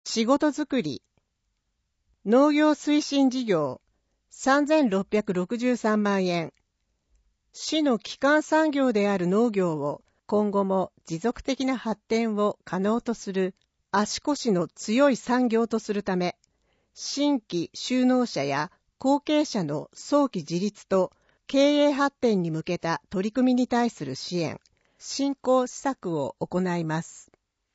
仕事づくり、農業推進事業3663万円。市の基幹産業である農業を今後も持続的な発展を可能とする足腰の強い産業とするため、新規就農者や後継者の早期自立と経営発展に向けた取り組みに対する支援、振興施策を行います。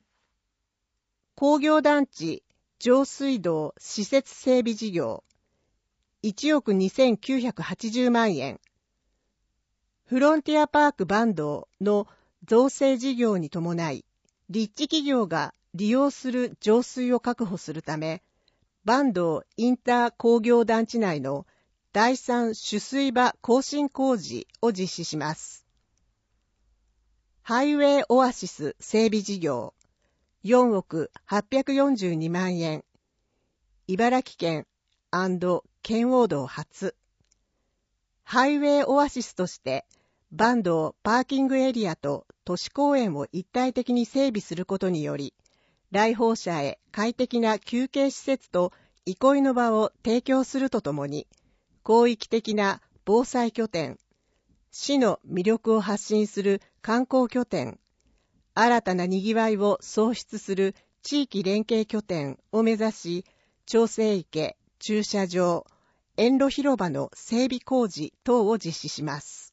工業団地上水道施設整備事業1億2980万円。フロンティアパーク坂東の造成事業に伴い、立地企業が利用する上水を確保するため、坂東インター工業団地内の第3取水場更新工事を実施します。ハイウェイオアシス整備事業4億842万円。茨城県&県央道初。ハイウェイオアシスとして坂東パーキングエリアと都市公園を一体的に整備することにより、来訪者へ快適な休憩施設と憩いの場を提供するとともに、広域的な防災拠点、市の魅力を発信する観光拠点、新たなにぎわいを創出する地域連携拠点を目指し、調整池、駐車場、園路広場の整備工事等を実施します。